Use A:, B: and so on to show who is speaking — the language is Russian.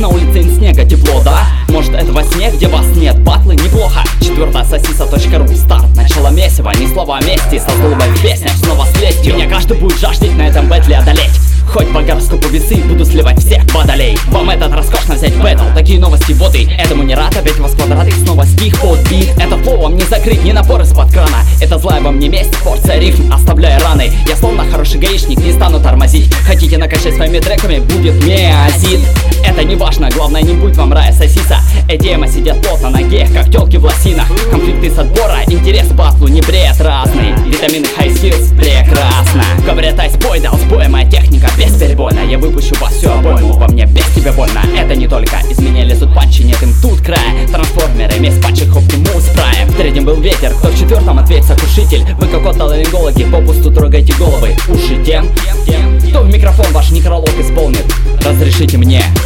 A: На улице из снега тепло, да? Может это во сне, где вас нет? Батлы неплохо. 4 сосиса.ру. Старт, начало месиво, ни слова о мести. Создолбая песня, снова с лестью. Меня каждый будет жаждать на этом бэтле одолеть. Хоть по гороскопу весы буду сливать всех водолей. Вам этот роскошно взять бэтл. Такие новости вот и этому не рад. Опять вас квадрат и снова стих подбит. Это флоу вам не закрыть, не напор из-под крана. Это злая во мне месть, порция рифм, оставляя раны. Я словно хороший гаишник, не стану тормозить. Хотите накачать своими треками, будет миозит. Это не важно, главное не будет вам рая сосиса. Эдема сидят плотно на геях, как тёлки в лосинах. Конфликты с отбора, интерес к батлу не бред разный. Витамины high skills, прекрасно. Говорят, айсбой дал сбоя, моя техника бесперебойно. Я выпущу вас всю обойму, по мне без тебя больно. Это не только из меня лезут панчи, нет им тут края. Трансформеры, месть панчик, Оптимус Прайм. В 3-м был ветер, кто в 4-м ответь сокрушитель. Вы как отоларингологи, попусту трогаете головы. Уши тем, кто в микрофон ваш некролог исполнит. Разрешите мне